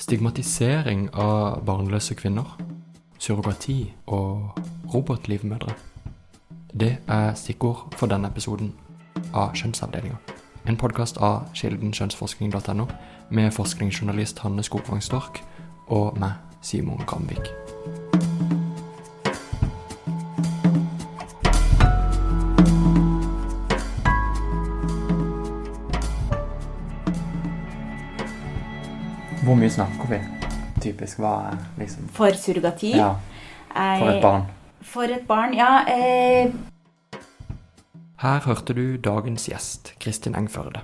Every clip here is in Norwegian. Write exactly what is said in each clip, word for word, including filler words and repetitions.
Stigmatisering av barnløse kvinner, surrogati og robotlivmødre. Det er stikkord for denne episoden av Kjønnsavdelingen. En podcast av kilden kjønnsforskning punktum no med forskningsjournalist Hanne Skogvang Stork og meg, Simon Gramvik. Hvor mye snakker vi? Typisk, hva er liksom... For surrogati? Ja, for et barn. For et barn, ja. Eh... Her hørte du dagens gjest, Kristin Engførde.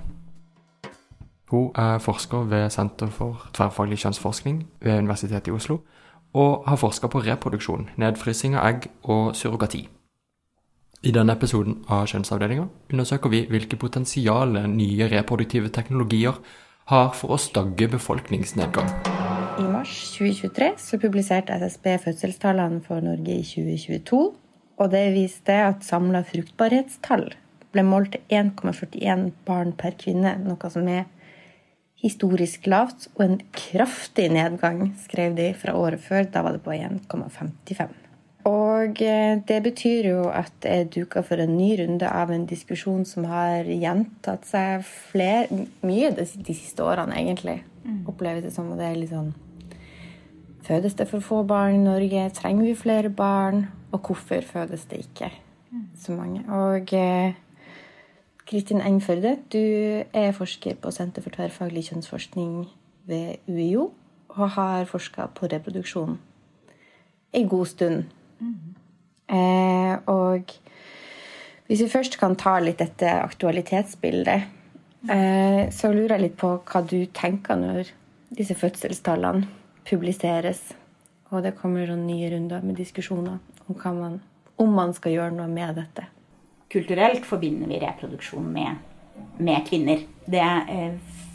Hun er forsker ved Senter for tverrfaglig kjønnsforskning ved Universitetet i Oslo, og har forsket på reproduksjon, nedfrysing av egg og surrogati. I denne episoden av Kjønnsavdelingen undersøker vi hvilke potensiale nye reproduktive teknologier har for å stagge befolkningsnedgang. I mars tjue tjuetre så publiserte S S B fødselstallene for Norge i tjue tjueto, og det viste at samlet fruktbarhetstall ble målt til en komma førtien barn per kvinne, noe som er historisk lavt, og en kraftig nedgang, skrev de fra året før, da var det på en komma femtifem. Og det betyr jo at det er duket for en ny runde av en diskusjon som har gjentatt seg flere, mye de, de siste årene egentlig. Mm. Oppleves det som, og det er litt sånn, fødes det for få barn i Norge? Trenger vi flere barn? Og hvorfor fødes det ikke så mange? Og eh, Kristin Engførde, du er forsker på Senter for tverrfaglig kjønnsforskning ved U I O, og har forsket på reproduksjon en god stund. Mm. Eh, og hvis vi først kan ta litt dette aktualitetsbildet, eh, så lurer jeg litt på hva du tenker når disse fødselstallene publiseres, og det kommer sånn nye runder med diskusjoner om, hva man, om man skal gjøre noe med dette. Kulturelt forbinder vi reproduksjon med, med kvinner. Det eh,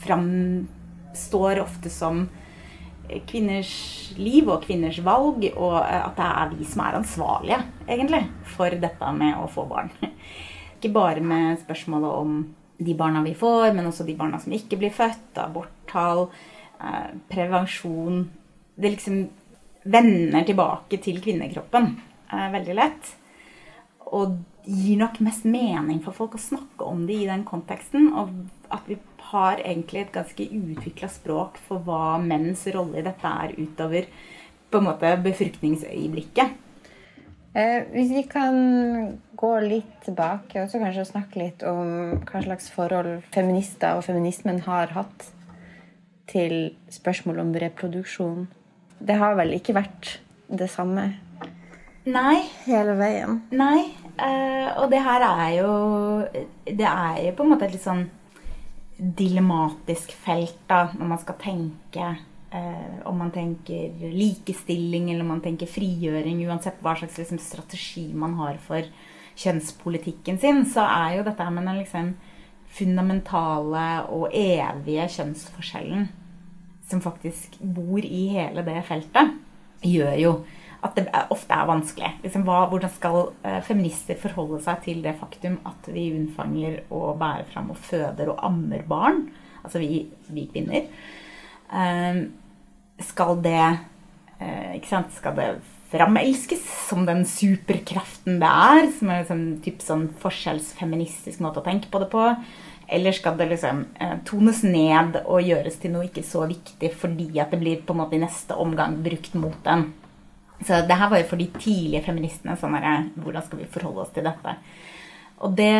framstår ofte som kvinners liv og kvinners valg, og at det er vi som er ansvarlige, egentlig, for dette med å få barn. Ikke bare med spørsmålet om de barna vi får, men også de barna som ikke blir født, aborttall, eh, prevensjon. Det liksom vender tilbake til kvinnekroppen eh, veldig lett, og gir nok mest mening for folk å snakke om det i den konteksten, og at vi har egentlig et ganske utviklet språk for hva menns rolle i dette er utover på en måte befruktningsøyeblikket. Eh, hvis vi kan gå litt tilbake og så kanskje snakke litt om hva slags forhold feminister og feminismen har hatt til spørsmål om reproduksjon. Det har vel ikke vært det samme? Nei. Hele veien? Nei, eh, og det her er jo, det er jo på en måte et litt sånn dilemmatisk felt da, når man skal tenke eh, om man tenker likestilling eller om man tenker frigjøring, uansett hva slags liksom, strategi man har for kjønnspolitikken sin, så er jo dette med den liksom, fundamentale og evige kjønnsforskjellen som faktisk bor i hele det feltet, gjør jo at det ofte er vanskelig. Liksom, hva, hvordan skal eh, feminister forholde seg til det faktum at vi unnfanger og bærer frem og føder og ammer barn, altså vi, vi kvinner. Eh, skal det, eh, ikke sant, skal det framelskes som den superkraften det er, som er liksom, typ sånn forskjellsfeministisk måte å tenke på det på, eller skal det liksom eh, tones ned og gjøres til noe ikke så viktig fordi at det blir på en måte i neste omgang brukt mot den. Så det her var jo for de tidlige feministene, sånn her, hvordan skal vi forholde oss til dette? Og det,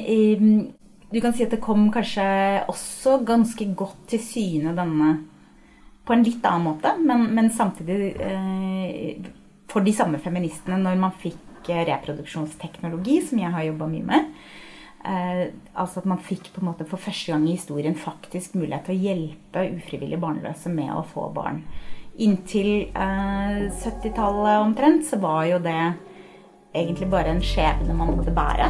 du kan si at det kom kanskje også ganske godt til syne denne, på en litt annen måte, men, men samtidig eh, for de samme feministene når man fikk reproduksjonsteknologi, som jeg har jobbet mye med, eh, altså at man fikk på en måte for første gang i historien faktisk mulighet til å hjelpe ufrivillig barnløse med å få barn. Inntil eh, syttitallet omtrent så var jo det egentlig bare en skjebne man måtte bære.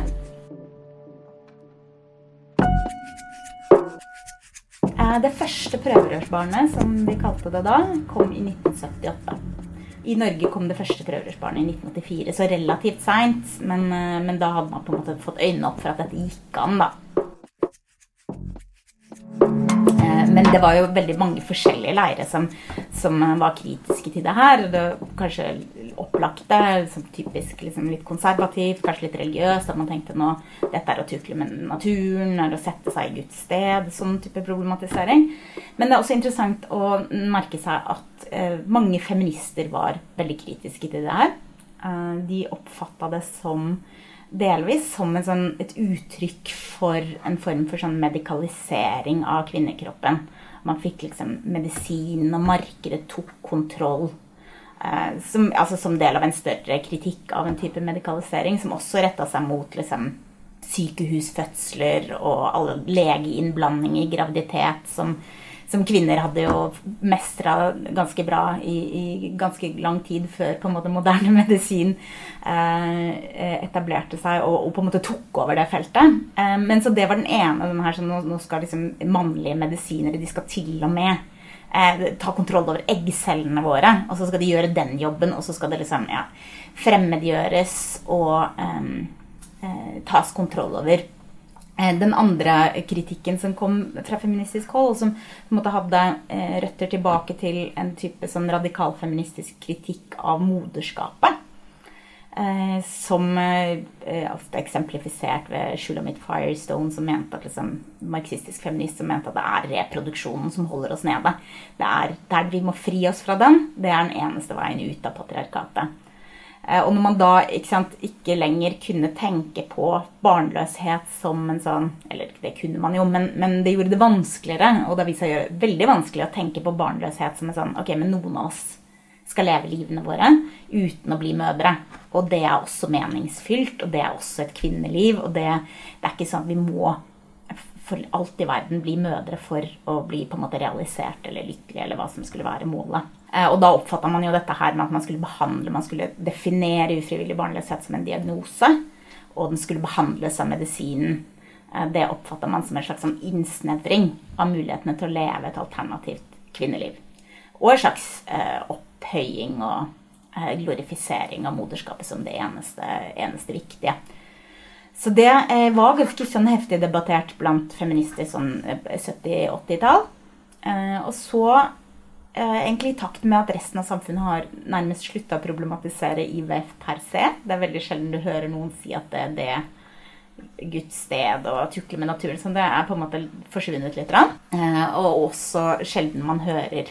Eh, det første prøverørsbarnet, som vi kalte det da, kom i nitten syttiåtte. I Norge kom det første prøverørsbarnet i nitten åttifire, så relativt sent, men, eh, men da hadde man på en måte fått øynene opp for at dette gikk an da. Eh, men det var jo veldig mange forskjellige leire som, som var kritiske til det her. Det var kanskje opplagte, som typisk liksom litt konservativt, kanskje litt religiøst, at man tenkte nå, dette er å tukle med naturen, er å sette seg i Guds sted, sånn type problematisering. Men det er også interessant å merke seg at eh, mange feminister var veldig kritiske til det her. Eh, de oppfattet det som delvis som en sånn, et uttrykk for en form for sånn medikalisering av kvinnekroppen. Man fikk liksom medisin og markedet tok kontroll, eh, som, altså som del av en større kritikk av en type medikalisering, som også rettet seg mot liksom, sykehusfødsler og alle legeinnblanding i graviditet, som, som kvinner hadde jo mestret ganske bra i, i ganske lang tid før på en måte moderne medisin eh, etablerte seg og, og på en måte tok over det feltet. Eh, men så det var den ene, den her, så nå, nå skal liksom mannlige medisinere, de skal til og med eh, ta kontroll over eggcellene våre, og så skal de gjøre den jobben, og så skal det liksom, ja, fremmedgjøres og eh, eh, tas kontroll over. Den andre kritikken som kom fra feministisk hold, som på en måte hadde eh, røtter tilbake til en type sånn radikal feministisk kritikk av moderskapet, eh, som eh, ofte eksemplifisert ved Shulamit Firestone, som mente at liksom, marxistisk feminist som mente at det er reproduksjonen som holder oss nede. Det er der vi må fri oss fra den, det er den eneste veien ut av patriarkatet. Og når man da ikke, sant, ikke lenger kunne tenke på barnløshet som en sånn, eller det kunne man jo, men, men det gjorde det vanskeligere, og det viste seg å gjøre veldig vanskelig å tenke på barnløshet som en sånn, ok, men noen av oss skal leve livene våre uten å bli mødre, og det er også meningsfylt, og det er også et kvinneliv, og det, det er ikke sånn at vi må for alt i verden bli mødre for å bli på en måte realisert eller lykkelig, eller hva som skulle være målet. Og da oppfattet man jo dette her med at man skulle behandle, man skulle definere ufrivillig barnløshet som en diagnose, og den skulle behandles av medisinen. Det oppfattet man som en slags sånn innsnevring av mulighetene til å leve et alternativt kvinneliv. Og en slags eh, opphøying og eh, glorifisering av moderskapet som det eneste, eneste viktige. Så det eh, var ganske sånn heftig debattert blant feminister sånn sytti-åtti-tall. Eh, og så eh, egentlig i takt med at resten av samfunnet har nærmest sluttet å problematisere I V F per se. Det er veldig sjelden du hører noen si at det, det er Guds sted og tukle med naturen, så det er på en måte forsvunnet litt. Eh, og også sjelden man hører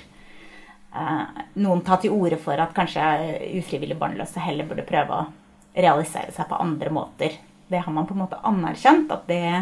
eh, noen ta til orde for at kanskje ufrivillig barnløse heller burde prøve å realisere seg på andre måter. Det har man på en måte anerkjent, at det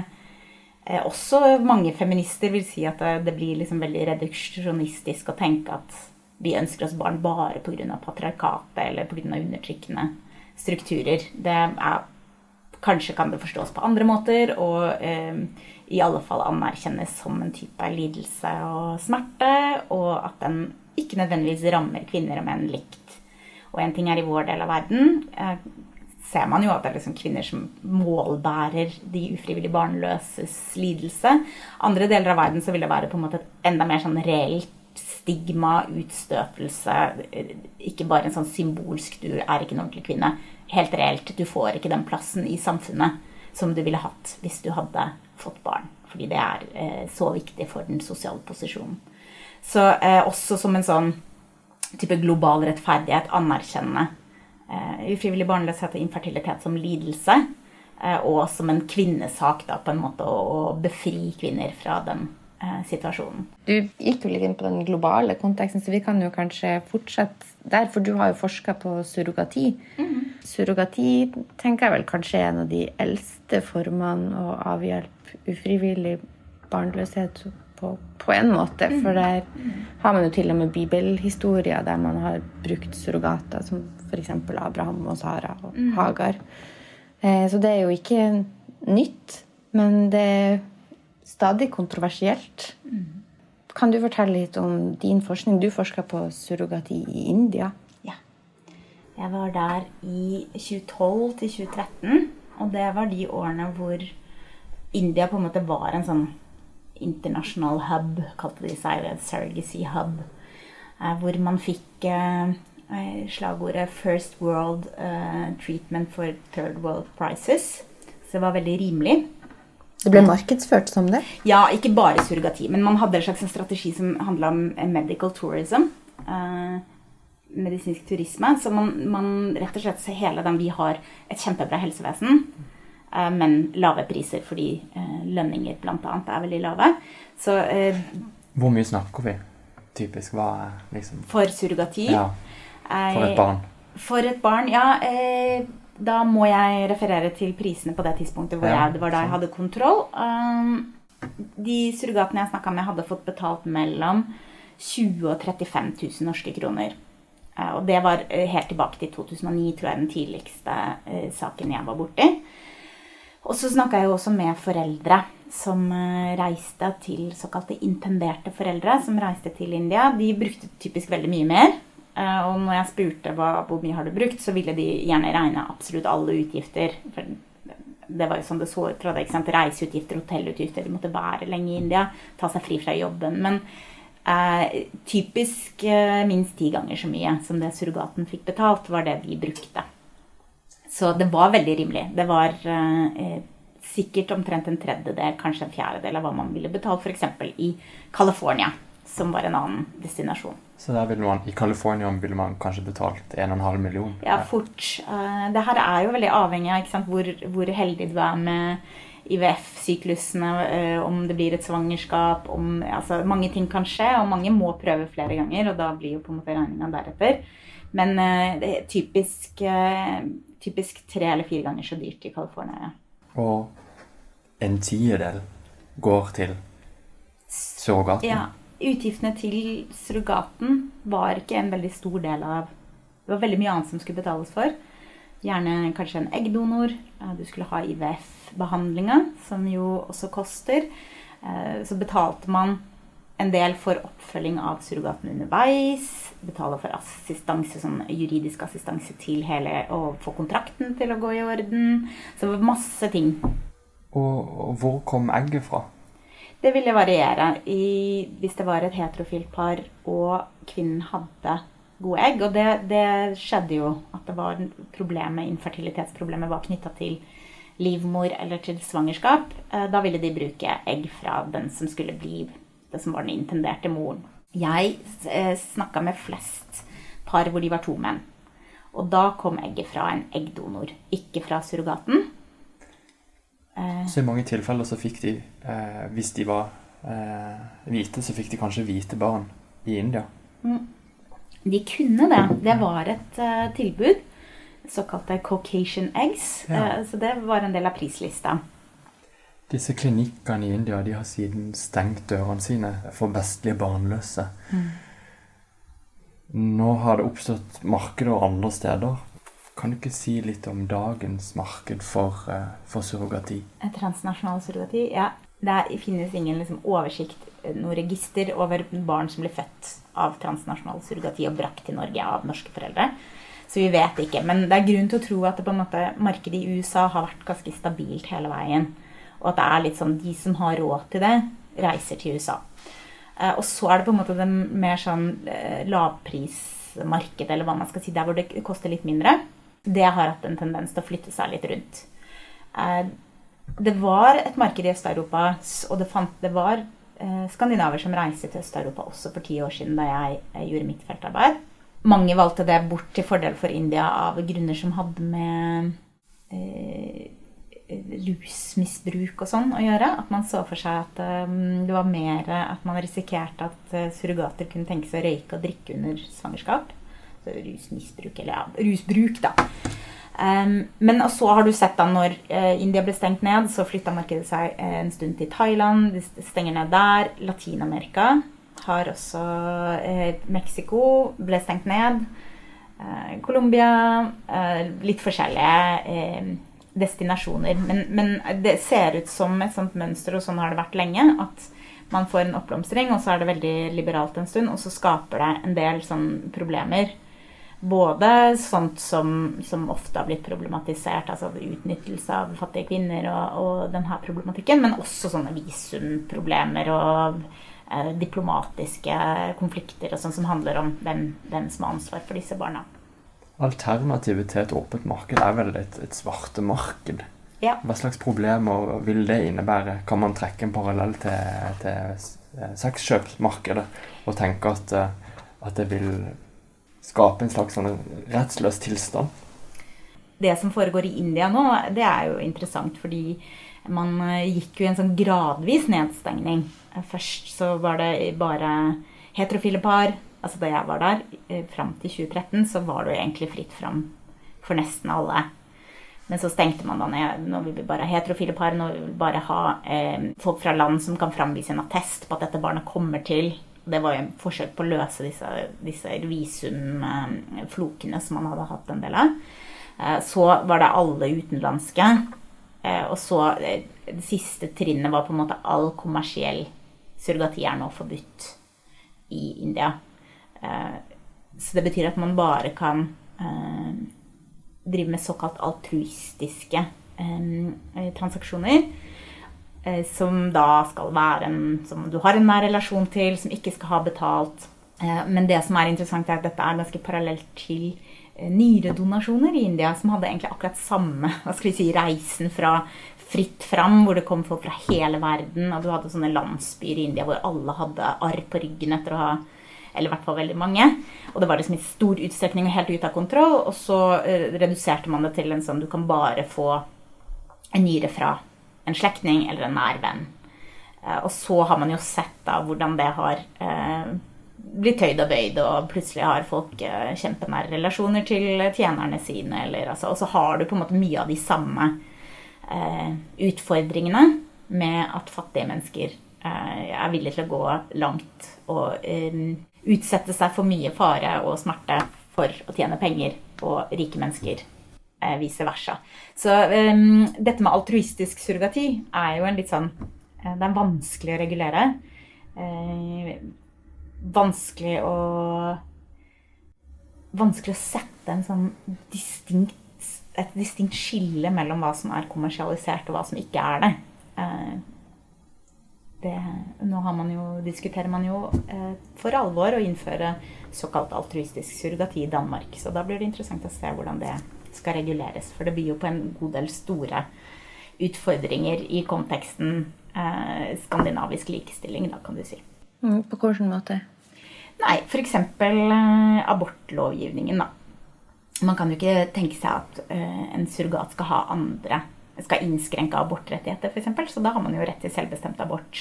eh, også mange feminister vil si at det, det blir liksom veldig reduksjonistisk å tenke at vi ønsker oss barn bare på grunn av patriarkatet eller på grunn av undertrykkende strukturer. Det er, kanskje kan det forstås på andre måter, og eh, i alle fall anerkjennes som en type lidelse og smerte, og at den ikke nødvendigvis rammer kvinner og menn likt. Og en ting er i vår del av verden, eh, ser man jo at det er liksom kvinner som målbærer de ufrivillig barnløses lidelse. Andre deler av verden så vil det være på en måte et enda mer sånn reelt stigma, utstøtelse, ikke bare en sånn symbolsk, du er ikke en ordentlig kvinne, helt reelt, du får ikke den plassen i samfunnet som du ville hatt hvis du hadde fått barn, fordi det er eh, så viktig for den sosiale posisjonen. Så eh, også som en sånn type global rettferdighet, anerkjennende Uh, ufrivillig barnløshet og infertilitet som lidelse, uh, og som en kvinnesak da, på en måte å, å befri kvinner fra den uh, situasjonen. Du gikk jo litt inn på den globale konteksten, så vi kan jo kanskje fortsette der, for du har jo forsket på surrogati. Mm-hmm. Surrogati tenker jeg vel kanskje er en av de eldste formene å avhjelpe ufrivillig barnløshet på, på en måte, for der har man jo til og med bibelhistorier der man har brukt surrogater som for eksempel Abraham og Sara og mm. Hagar. Eh, så det er jo ikke nytt, men det er stadig kontroversielt. Mm. Kan du fortelle litt om din forskning? Du forsket på surrogati i India. Ja. Jeg var der i tjue-tolv til tjue-tretten, og det var de årene hvor India på en måte var en sånn international hub, kalte de seg, surrogacy hub, eh, hvor man fikk eh, slagordet First World uh, Treatment for Third World Prices. Så det var veldig rimelig. Det ble markedsført som det? Ja, ikke bare surrogati, men man hadde en slags strategi som handlet om medical tourism, eh, medisinsk turisme, så man, man rett og slett ser hele den, vi har et kjempebra helsevesen, eh, men lave priser, fordi eh, lønninger blant annet er veldig lave. Så, eh, Hvor mye snakker vi? Typisk, hva er liksom... For surrogati? Ja, for et barn. Eh, for et barn, ja, eh, da må jeg referere til prisene på det tidspunktet hvor ja, jeg, det var da jeg hadde kontroll. Um, de surrogatene jeg snakket med hadde fått betalt mellom tjue og trettifem tusen norske kroner. Uh, og det var uh, helt tilbake til to tusen og ni, tror jeg, den tidligste uh, saken jeg var borte i. Og så snakket jeg jo også med foreldre som uh, reiste til såkalte intenderte foreldre, som reiste til India. De brukte typisk veldig mye mer. Og når jeg spurte hva, hvor mye har du brukt, så ville de gjerne regne absolutt alle utgifter. For det var jo sånn det så ut, ikke sant? Reiseutgifter, hotellutgifter, de måtte være lenge i India, ta seg fri fra jobben. Men eh, typisk eh, minst ti ganger så mye som det surrogaten fikk betalt, var det de brukte. Så det var veldig rimelig. Det var eh, sikkert omtrent en tredjedel, kanskje en fjerdedel av hva man ville betalt, for eksempel i California, som var en annen destinasjon. Så der ville man, i California ville man kanskje betalt en og en halv million? Ja, fort. Uh, det her er jo veldig avhengig av, ikke sant, hvor, hvor heldig du er med I V F-syklusene, uh, om det blir et svangerskap, om, altså, mange ting kan skje, og mange må prøve flere ganger, og da blir jo på en måte regningen deretter. Men uh, det er typisk, uh, typisk tre eller fire ganger så dyrt i California. Ja. Og en tiendedel går til surrogaten? Ja. Utgiftene til surrogaten var ikke en veldig stor del av, det var veldig mye annet som skulle betales for. Gjerne kanskje en eggdonor, du skulle ha I V F-behandlingen, som jo også koster. Så betalte man en del for oppfølging av surrogaten underveis, betalte for assistanse, sånn juridisk assistanse til hele, og få kontrakten til å gå I orden. Så det var masse ting. Og, og hvor kom egget fra? Det ville variere I, hvis det var et heterofilt par og kvinnen hadde gode egg. Og det, det skjedde jo at det var problemet, infertilitetsproblemet var knyttet til livmor eller til svangerskap. Da ville de bruke egg fra den som skulle bli, det som var den intenderte moren. Jeg snakket med flest par hvor de var to menn. Og da kom egget fra en eggdonor, ikke fra surrogaten. Så I mange tilfeller så fikk de, eh, hvis de var eh, hvite, så fikk de kanskje hvite barn I India. Mm. De kunne det. Det var et uh, tilbud, såkalte Caucasian eggs, ja. uh, så det var en del av prislista. Disse klinikkene I India, de har siden stengt dørene sine for vestlige barnløse. Mm. Nå har det oppstått markeder andre steder. Kan du ikke si litt om dagens marked for, uh, for surrogati? Transnasjonal surrogati, ja. Det finnes ingen liksom, oversikt, noe register over barn som blir født av transnasjonal surrogati og brakt til Norge av norske foreldre. Så vi vet ikke, men det er grunn til å tro at det på en måte, markedet I U S A har vært ganske stabilt hele veien. Og at det er litt sånn, de som har råd til det, reiser til U S A. Uh, og så er det på en måte det mer sånn uh, lavprismarked, eller hva man skal si, der hvor det koster litt mindre. Det har hatt en tendens til å flytte seg litt rundt. Det var et marked I Øst-Europa, og det, fant, det var skandinaver som reiste til Øst-Europa også for ti år siden da jeg, jeg gjorde mitt feltarbeid. Mange valgte det bort til fordel for India av grunner som hadde med eh, rusmisbruk og sånn å gjøre. At man så for seg at um, det var mer at man risikerte at uh, surrogater kunne tenke seg å røyke og drikke under svangerskap. Rusmisbruk, eller ja, rusbruk da. Um, men så har du sett da når uh, India ble stengt ned, så flyttet markedet seg uh, en stund til Thailand, de stenger ned der. Latinamerika har også uh, Mexico ble stengt ned. Uh, Colombia, uh, litt forskjellige uh, destinasjoner. Men, men det ser ut som et sånt mønster, og sånn har det vært lenge, at man får en oppblomstring, og så er det veldig liberalt en stund, og så skaper det en del sånn problemer. Både sånt som, som ofte har blitt problematisert, altså utnyttelse av fattige kvinner og, og denne problematikken, men også sånne visumproblemer og eh, diplomatiske konflikter og sånt som handler om hvem, hvem som har ansvar for disse barna. Alternativet til et åpent marked er vel et, et svarte marked? Ja. Hva slags problemer vil det innebære? Kan man trekke en parallell til, til sexkjøpsmarkedet og tenke at, at det vil skape en slags sånn rettsløs tilstand? Det som foregår i India nå, det er jo interessant, fordi man gikk jo i en sånn gradvis nedstengning. Først så var det bare heterofile par, altså da jeg var der, frem til tjue tretten, så var det jo egentlig fritt frem for nesten alle. Men så stengte man da ned, nå vil vi bare ha heterofile par, nå vil vi bare ha eh, folk fra land som kan framvise en attest på at dette barnet kommer til. Det var jo en forsøk på å løse disse, disse visumflokene som man hadde hatt en del av. Eh, så var det alle utenlandske, eh, og så eh, det siste trinnet var på en måte all kommersiell surrogati er nå forbudt i India. Eh, så det betyr at man bare kan eh, drive med såkalt altruistiske eh, transaksjoner, eh, som da skal være en, som du har en nær relasjon til, som ikke skal ha betalt. Eh, men det som er interessant er at dette er ganske parallelt til eh, nyredonasjoner i India, som hadde egentlig akkurat samme, hva skal vi si, reisen fra fritt fram, hvor det kom folk fra hele verden, og du hadde sånne landsbyer i India hvor alle hadde arr på ryggen etter å ha, eller i hvert fall veldig mange, og det var liksom i stor utstrekning og helt ut av kontroll, og så eh, reduserte man det til en sånn, du kan bare få en nyre fra en slektning eller en nær venn. Eh, og så har man jo sett da hvordan det har eh, blitt tøyd og bøyd, og plutselig har folk eh, kjempenære relasjoner til tjenerne sine, eller, altså, og så har du på en måte mye av de samme eh, utfordringene med at fattige mennesker eh, er villige til å gå langt og eh, utsette seg for mye fare og smerte for å tjene penger, og rike mennesker eh, vice versa. Så eh, dette med altruistisk surrogati er jo en litt sånn, eh, det er vanskelig å regulere. Eh, vanskelig å vanskelig å sette en sånn distinkt, et distinkt skille mellom hva som er kommersialisert og hva som ikke er det. Eh, Det, nå har man jo, diskuterer man jo eh, for alvor å innføre såkalt altruistisk surrogati i Danmark. Så da blir det interessant å se hvordan det skal reguleres. For det blir jo på en god del store utfordringer i konteksten eh, skandinavisk likestilling, da kan du si. Mm, på hvilken måte? Nei, for eksempel eh, abortlovgivningen da. Man kan jo ikke tenke seg at eh, en surrogat skal ha andre skal innskrenke abortrettigheter, for eksempel. Så da har man jo rett til selvbestemt abort.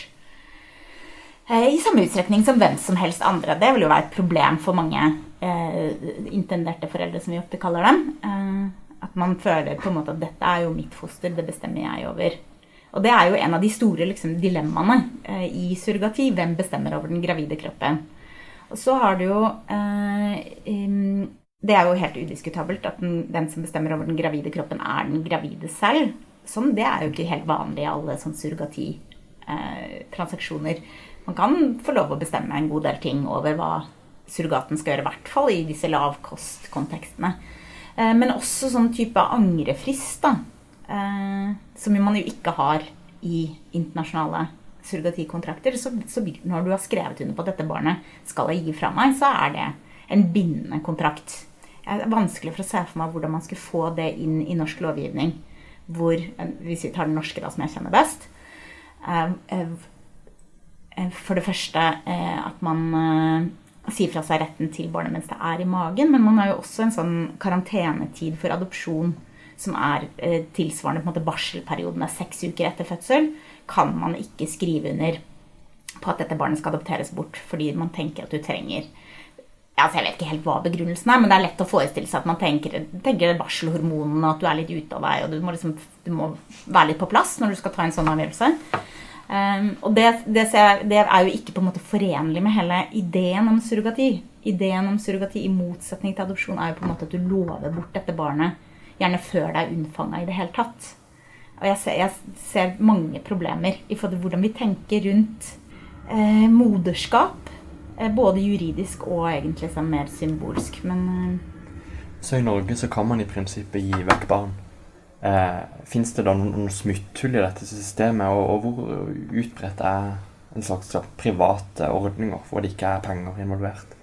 Eh, I samme utstrekning som hvem som helst andre. Det vil jo være et problem for mange eh, intenderte foreldre, som vi ofte kaller dem. Eh, at man føler på en måte at dette er jo mitt foster, det bestemmer jeg over. Og det er jo en av de store liksom, dilemmaene eh, i surrogati. Hvem bestemmer over den gravide kroppen? Og så har du jo... Eh, um, det er jo helt udiskutabelt at den, den som bestemmer over den gravide kroppen er den gravide selv. Sånn, det er jo ikke helt vanlig i alle sånn surrogati-transaksjoner. Eh, Man kan få lov å bestemme en god del ting over hva surrogaten skal gjøre, i hvert fall i disse lavkostkontekstene. Eh, men også sånn type angrefrist, da, eh, som man jo ikke har i internasjonale surrogatikontrakter. Så, så når du har skrevet under på at dette barnet skal jeg gi fra meg, så er det en bindende kontrakt. Det er vanskelig for å se for meg hvordan man skulle få det inn i norsk lovgivning, hvor, hvis vi tar den norske da, som jeg kjenner best, for det første at man sier fra seg retten til barnet mens det er i magen, men man har jo også en sånn karantenetid for adopsjon, som er tilsvarende på en måte barselperioden er seks uker etter fødsel, kan man ikke skrive under på at dette barnet skal adopteres bort, fordi man tenker at du trenger altså jeg vet ikke helt hva begrunnelsen er, men det er lett å forestille seg at man tenker, tenker barselhormonene, at du er litt ute av deg, og du må, liksom, du må være litt på plass når du skal ta en sånn avgjørelse. Um, og det, det, jeg, det er jo ikke på en måte forenlig med hele ideen om surrogati. Ideen om surrogati i motsetning til adopsjon er jo på en måte at du lover bort dette barnet, gjerne før det er unnfanget i det hele tatt. Og jeg ser, jeg ser mange problemer i forhold til hvordan vi tenker rundt eh, moderskap, både juridisk og egentlig sånn mer symbolsk, men... Så i Norge så kan man i prinsippet gi vekk barn. Eh, finnes det da noen, noen smutthull i dette systemet, og, og hvor utbredt er en slags private ordninger hvor det ikke er penger involvert?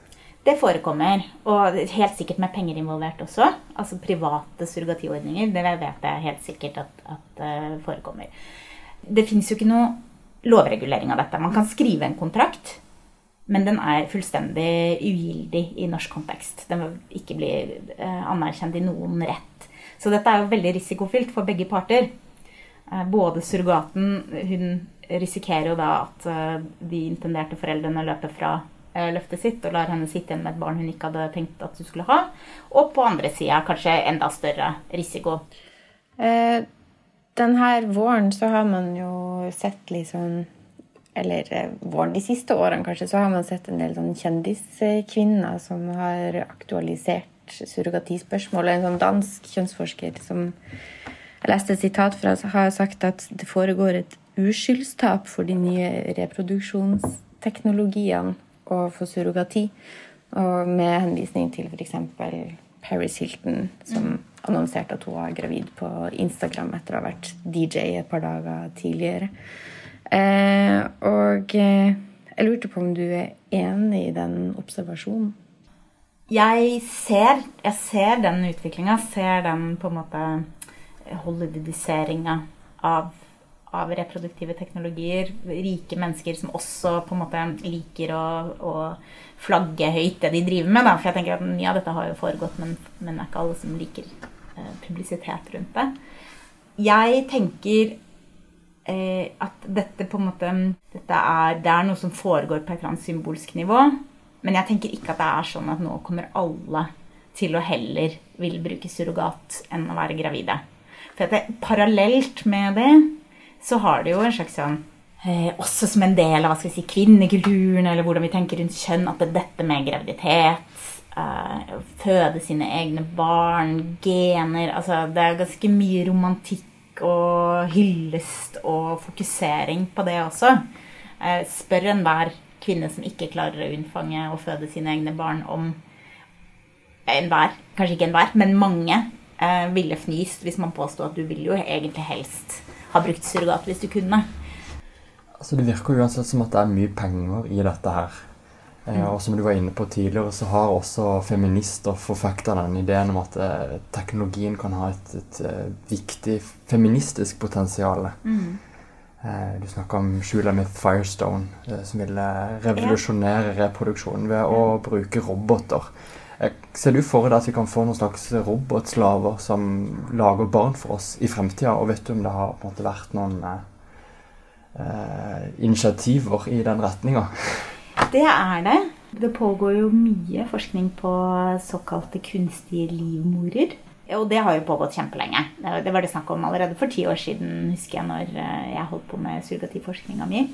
Det forekommer, og helt sikkert med penger involvert også. Altså private surrogatiordninger, det vet jeg helt sikkert at, at uh, forekommer. Det finnes jo ikke noe lovregulering av dette. Man kan skrive en kontrakt, men den er fullstendig ugyldig i norsk kontekst. Den vil ikke bli uh, anerkjent i noen rett. Så dette er jo veldig risikofylt for begge parter. Uh, både surrogaten, hun risikerer jo da at uh, de intenderte foreldrene løper fra løftet sitt, og lar henne sitte igjen med et barn hun ikke hadde tenkt at hun skulle ha. Og på andre siden kanskje enda større risiko. Eh, denne våren så har man jo sett liksom, eller våren de siste årene kanskje, så har man sett en del sånn kjendiskvinner som har aktualisert surrogatispørsmål. En sånn dansk kjønnsforsker som jeg leste et sitat fra, har sagt at det foregår et uskyldstap for de nye reproduksjonsteknologiene og for surrogati, og med henvisning til for eksempel Paris Hilton, som mm. annonserte at hun var gravid på Instagram etter å ha vært D J et par dager tidligere. Eh, og eh, jeg lurte på om du er enig i den observasjonen? Jeg ser, jeg ser den utviklingen, ser den på en måte hollywoodiseringen av av reproduktive teknologier, rike mennesker som også på en måte liker å, å flagge høyt det de driver med. Da. For jeg tenker at mye av dette har jo foregått, men, men det er ikke alle som liker eh, publisitet rundt det. Jeg tenker eh, at dette på en måte, dette er, det er noe som foregår på et eller annet symbolsk nivå, men jeg tenker ikke at det er sånn at nå kommer alle til å heller vil bruke surrogat enn å være gravide. For at det, parallelt med det, så har det jo en slags sånn, eh, også som en del av hva skal vi si, kvinnekulturen, eller hvordan vi tenker rundt kjønn, at det er dette med graviditet, eh, føde sine egne barn, gener, altså det er ganske mye romantikk og hyllest og fokusering på det også. Eh, spør en hver kvinne som ikke klarer å unnfange og føde sine egne barn om en hver, kanskje ikke en hver, men mange eh, ville fnyst hvis man påstod at du vil jo egentlig helst har brukt surrogat hvis du kunne. Altså det virker jo uansett som at det er mye penger i dette her. Eh, og som du var inne på tidligere, så har også feminister forfektet den ideen om at eh, teknologien kan ha et, et, et viktig feministisk potensial. Mm. Eh, du snakker om Shulamith Firestone, eh, som ville revolusjonere reproduksjonen ved å bruke roboter. Ser du for deg at vi kan få noen slags robotslaver som lager barn for oss i fremtiden, og vet du om det har på en måte vært noen eh, initiativer i den retningen? Det er det. Det pågår jo mye forskning på såkalte kunstige livmorer, og det har jo pågått kjempelenge. Det var det snakk om allerede for ti år siden, husker jeg, når jeg holdt på med surrogativforskninga mi.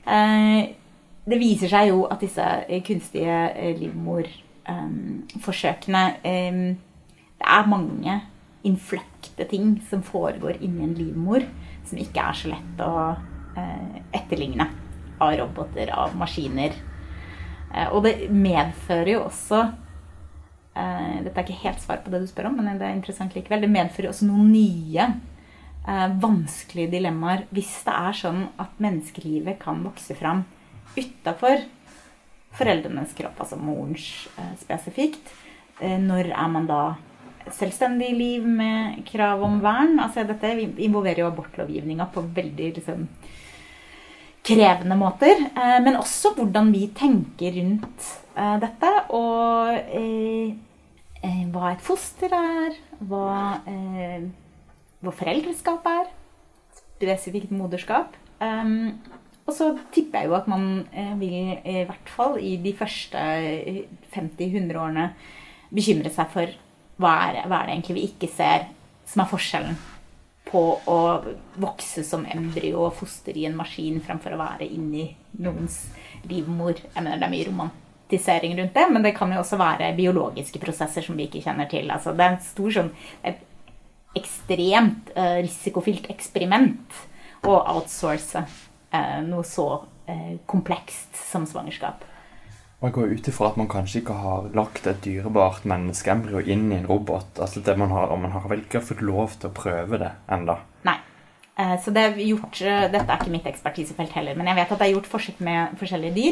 Det viser seg jo at disse kunstige livmor Um, forsøkene um, det er mange innfløkte ting som foregår inni en livmor som ikke er så lett å uh, etterligne av roboter, av maskiner, uh, og det medfører jo også uh, dette er ikke helt svar på det du spør om, men det er interessant likevel, det medfører også noen nye uh, vanskelige dilemmaer hvis det er sånn at menneskelivet kan vokse fram utenfor foreldrenes kropp, altså morens eh, spesifikt. Eh, når er man da selvstendig liv med krav om vern? Altså dette involverer jo abortlovgivninga på veldig liksom, krevende måter, eh, men også hvordan vi tenker rundt eh, dette, og eh, eh, hva et foster er, hva, eh, hva foreldreskap er, spesifikt moderskap. Um, Og så tipper jeg jo at man vil, i hvert fall i de første femti til hundre årene, bekymre seg for hva er, hva er det egentlig vi ikke ser som er forskjellen på å vokse som embryo og foster i en maskin fremfor å være inne i noens livmor. Jeg mener, det er mye romantisering rundt det, men det kan jo også være biologiske prosesser som vi ikke kjenner til. Altså, det er en stor sånn, et ekstremt uh, risikofylt eksperiment å outsource noe så eh, komplekst som svangerskap. Og jeg går ut ifra at man kanskje ikke har lagt et dyrebart menneskeembryo inn i en robot. Altså det man har, og man har vel ikke fått lov til å prøve det enda. Nei. Eh, så det er gjort, dette er ikke mitt ekspertisefelt heller, men jeg vet at det er gjort forsøk med forskjellige dyr.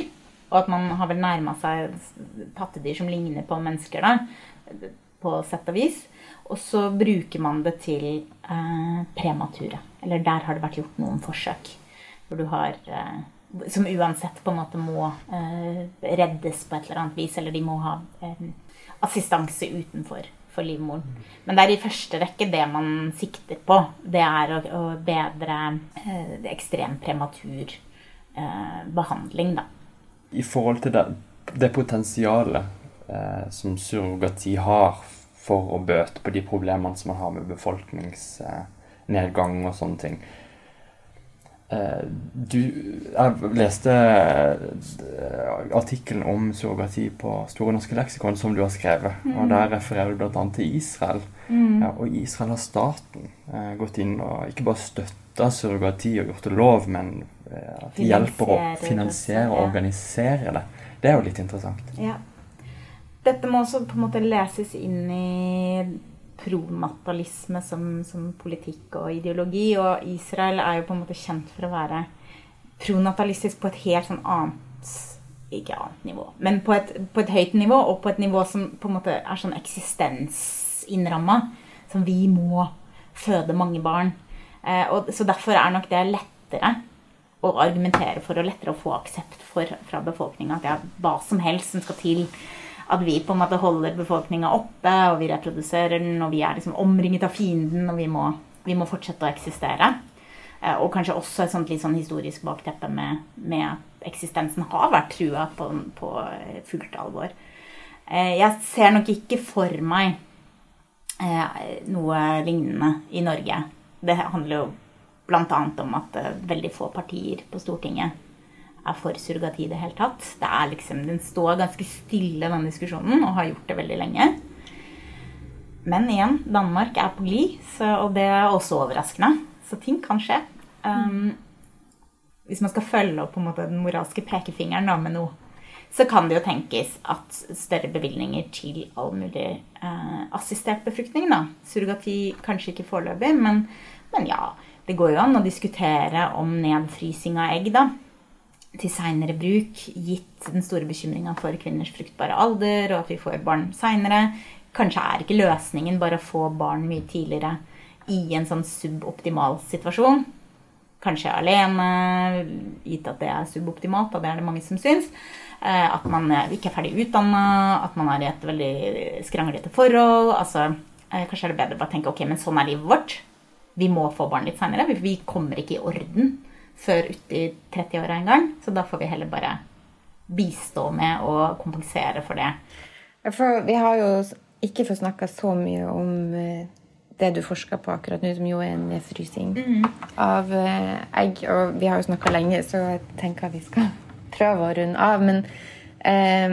og at man har vel nærmet seg pattedyr som ligner på mennesker da, på sett og vis. Og så bruker man det til eh, premature. Eller der har det vært gjort noen forsøk, hvor du har, eh, som uansett på en måte må eh, reddes på et eller annet vis, eller de må ha eh, assistanse utenfor for livmoren. Men det er i første rekke det man sikter på. Det er å, å bedre eh, det ekstrem prematur eh, behandling da. I forhold til det, det potensialet eh, som surrogati har for å bøte på de problemene som man har med befolkningsnedgang og sånne ting. Eh, du, jeg leste artikkelen om surrogati på Store norske leksikon som du har skrevet, mm. og der refererer du blant annet til Israel. Mm. Ja, og i Israel har staten eh, gått inn og ikke bare støttet surrogati og gjort det lov, men eh, at de hjelper å finansiere og organisere det. Det er jo litt interessant. Ja. Dette må også på en måte leses inn i pronatalisme som, som politikk og ideologi, og Israel er jo på en måte kjent for å være pronatalistisk på et helt sånn annet, ikke annet nivå, men på et, på et høyt nivå, og på et nivå som på en måte er sånn eksistensinnrammet, som vi må føde mange barn. Eh, og, så derfor er nok det lettere å argumentere for, og lettere å få aksept for fra befolkningen, at det er hva som helst som skal til, at vi på en måte holder befolkningen oppe, og vi reproduserer den, og vi er liksom omringet av fienden, og vi må, vi må fortsette å eksistere. Eh, og kanskje også et sånt litt sånn historisk bakteppe med, med at eksistensen har vært truet på, på fullt alvor. Eh, jeg ser nok ikke for meg eh, noe lignende i Norge. Det handler jo blant annet om at eh, veldig få partier på Stortinget er for surrogati i det hele tatt. Det er liksom, den står ganske stille, den diskusjonen, og har gjort det veldig lenge. Men igjen, Danmark er på glid, så, og det er også overraskende. Så ting kan skje. Um, hvis man skal følge opp på en måte den moralske pekefingeren da, med noe, så kan det jo tenkes at større bevilgninger til all mulig uh, assistert befruktning da. Surrogati kanskje ikke foreløpig, men, men ja, det går jo an å diskutere om nedfrysing av egg da, til senere bruk, gitt den store bekymringen for kvinners fruktbare alder, og at vi får barn senere. Kanskje er ikke løsningen bare å få barn mye tidligere i en sånn suboptimal situasjon. Kanskje alene, gitt at det er suboptimalt, og det er det mange som syns. At man ikke er ferdig utdannet, at man er i et veldig skranglete forhold. Altså, kanskje er det bedre bare å tenke, ok, men sånn er livet vårt. Vi må få barn litt senere, vi kommer ikke i orden før ute i tretti år en gang, så da får vi heller bare bistå med å kompensere for det. For vi har jo ikke fått snakket så mye om det du forsker på akkurat nå, som jo er en nedfrysing mm. av egg, og vi har jo snakket lenge, så jeg tenker at vi skal prøve å runde av, men, um,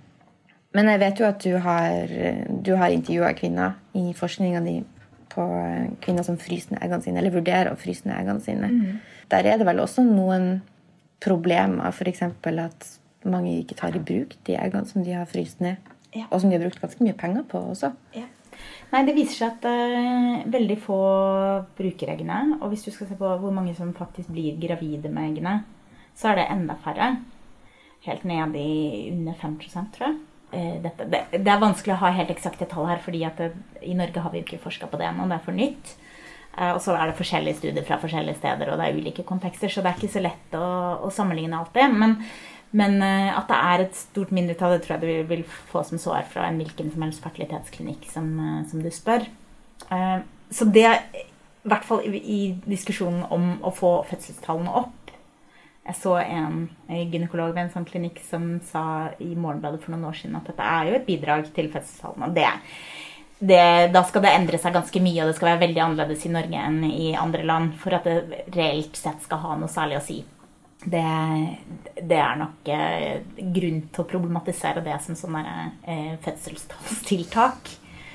men jeg vet jo at du har, du har intervjuet kvinner i forskningen din på kvinner som fryser eggene sine, eller vurderer å fryse eggene sine. Mm. Der er det vel også noen problemer, for eksempel at mange ikke tar i bruk de eggene som de har fryst ned, ja. Og som de har brukt ganske mye penger på også. Ja. Nei, det viser seg at uh, veldig få bruker eggene, og hvis du skal se på hvor mange som faktisk blir gravide med eggene, så er det enda færre. Helt ned i under fem prosent, tror jeg. Dette, det, det er vanskelig å ha helt eksakte tall her, fordi at det, i Norge har vi ikke forsket på det ennå, det er for nytt. Uh, og så er det forskjellige studier fra forskjellige steder, og det er ulike kontekster, så det er ikke så lett å, å sammenligne alt det. Men, men uh, at det er et stort mindretall, det tror jeg du vil, vil få som svar fra en hvilken som helst fertilitetsklinikk som, uh, som du spør. Uh, så det, i hvert fall i, i diskusjonen om å få fødselstallene opp, jeg så en gynekolog ved en sånn klinikk som sa i Morgenbladet for noen år siden at dette er jo et bidrag til fødselstallene. Det, det, da skal det endre seg ganske mye, og det skal være veldig annerledes i Norge enn i andre land, for at det reelt sett skal ha noe særlig å si. Det, det er nok eh, grunn til å problematisere det som sånne eh, fødselstallstiltak.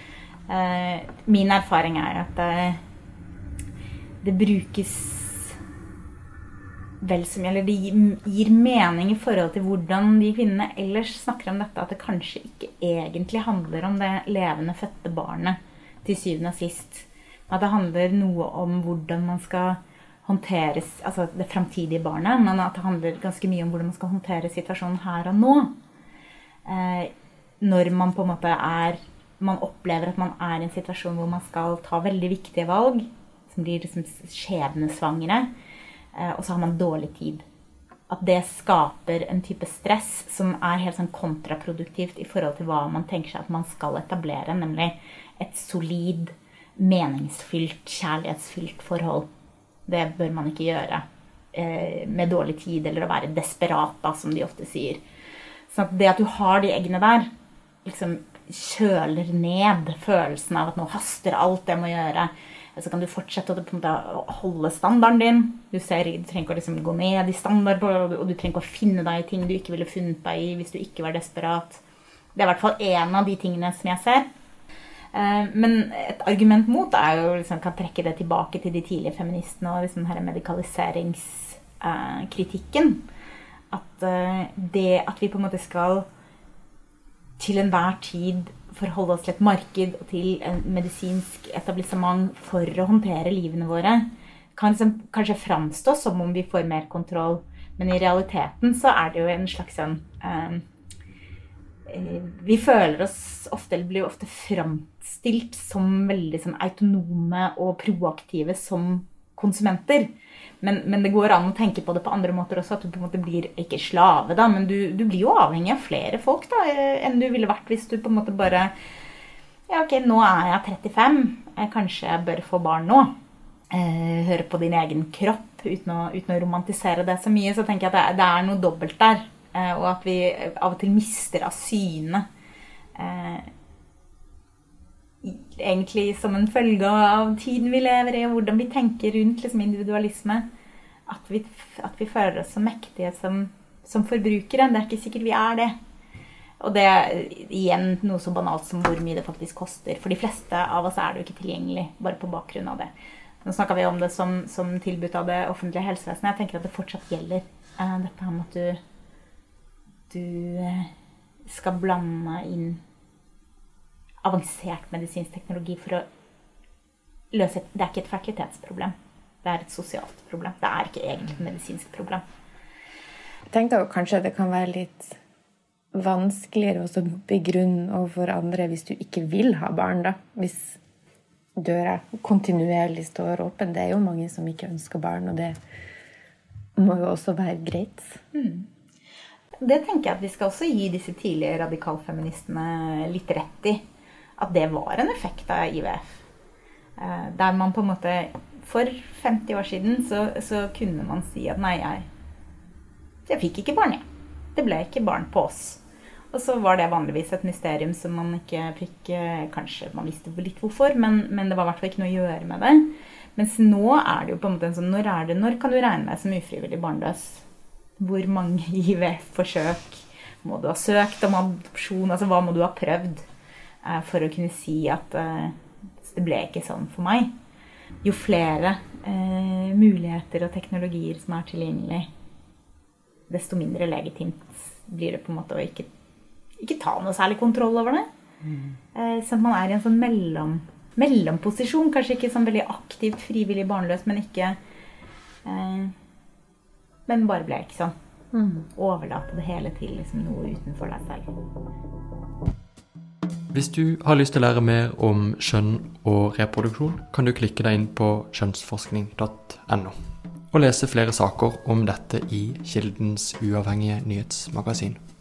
Eh, min erfaring er at det, det brukes vel som, eller det gir mening i forhold til hvordan de kvinnene ellers snakker om dette, at det kanskje ikke egentlig handler om det levende fødte barnet til syvende og sist. At det handler noe om hvordan man skal håndteres, altså det fremtidige barnet, men at det handler ganske mye om hvordan man skal håndtere situasjonen her og nå. Eh, når man på en måte er, man opplever at man er i en situasjon hvor man skal ta veldig viktige valg, som blir liksom skjebnesvangre, eh, og så har man dårlig tid. At det skaper en type stress som er helt sånn kontraproduktivt i forhold til hva man tenker seg at man skal etablere, nemlig et solid, meningsfylt, kjærlighetsfylt forhold. Det bør man ikke gjøre eh, med dårlig tid, eller å være desperat, da, som de ofte sier. Så det at du har de eggene der, liksom kjøler ned følelsen av at nå haster alt det må gjøre. Så kan du fortsette å på en måte holde standarden din. Du, ser, du trenger ikke å liksom gå ned i standard, og du trenger ikke å finne deg i ting du ikke ville funnet deg i hvis du ikke var desperat. Det er i hvert fall en av de tingene som jeg ser. Men et argument mot er jo liksom, kan trekke det tilbake til de tidlige feministene og liksom denne medikaliseringskritikken. At det at vi på en måte skal til enhver tid forholde oss til et marked og til en medisinsk etablissement for å håndtere livene våre, kan liksom kanskje framstå som om vi får mer kontroll. Men i realiteten så er det jo en slags sånn... Um, vi føler oss ofte, eller blir ofte framstilt som veldig sånn, autonome og proaktive som konsumenter. Men, men det går an å tenke på det på andre måter også, at du på en måte blir ikke slave da, men du, du blir jo avhengig av flere folk da, enn du ville vært hvis du på en måte bare, ja ok, nå er jeg trettifem, jeg kanskje jeg bør få barn nå. Eh, høre på din egen kropp uten å, uten å romantisere det så mye, så tenker jeg at det, det er noe dobbelt der. Og at vi av og til mister av syne eh, egentlig som en følge av tiden vi lever i og hvordan vi tenker rundt liksom, individualisme, at vi, at vi føler oss så mektige som, som forbrukere. Det er ikke sikkert vi er det, og det er igjen noe så banalt som hvor mye det faktisk koster. For de fleste av oss er det jo ikke tilgjengelig bare på bakgrunn av det. Nå snakker vi om det som, som tilbudt av det offentlige helsevesenet. Jeg tenker at det fortsatt gjelder eh, dette her med at du du skal blande inn avansert medisinsk teknologi for å løse et, det er ikke et fertilitetsproblem, det er et sosialt problem, det er ikke egentlig et medisinsk problem. Jeg tenkte jo kanskje det kan være litt vanskeligere å begrunne overfor andre hvis du ikke vil ha barn da, hvis døra kontinuerlig står åpen. Det er jo mange som ikke ønsker barn, og det må jo også være greit. Mm. Det tenker jeg at vi skal også gi disse tidlige radikalfeministene litt rett i. At det var en effekt av I V F. Der man på en måte, for femti år siden, så, så kunne man si at nei, jeg, jeg fikk ikke barn, jeg. Det ble ikke barn på oss. Og så var det vanligvis et mysterium som man ikke fikk, kanskje man visste litt hvorfor, men, men det var i hvert fall ikke noe å gjøre med det. Mens nå er det jo på en måte en sånn, når, er det, når kan du regne med som ufrivillig barnløs? Hvor mange I V F-forsøk må du ha søkt om adopsjon? Altså, hva må du ha prøvd eh, for å kunne si at eh, det ble ikke sånn for meg? Jo flere eh, muligheter og teknologier som er tilgjengelig, desto mindre legitimt blir det på en måte å ikke, ikke ta noe særlig kontroll over det. Mm. Eh, så man er i en sånn mellom, mellomposisjon, kanskje ikke sånn veldig aktivt, frivillig barnløs, men ikke... Eh, Men bare ble ikke sånn. Mm. Overlate det hele til liksom noe utenfor deg selv. Hvis du har lyst til å lære mer om kjønn og reproduksjon, kan du klikke deg inn på kjønnsforskning punktum no og lese flere saker om dette i Kildens uavhengige nyhetsmagasin.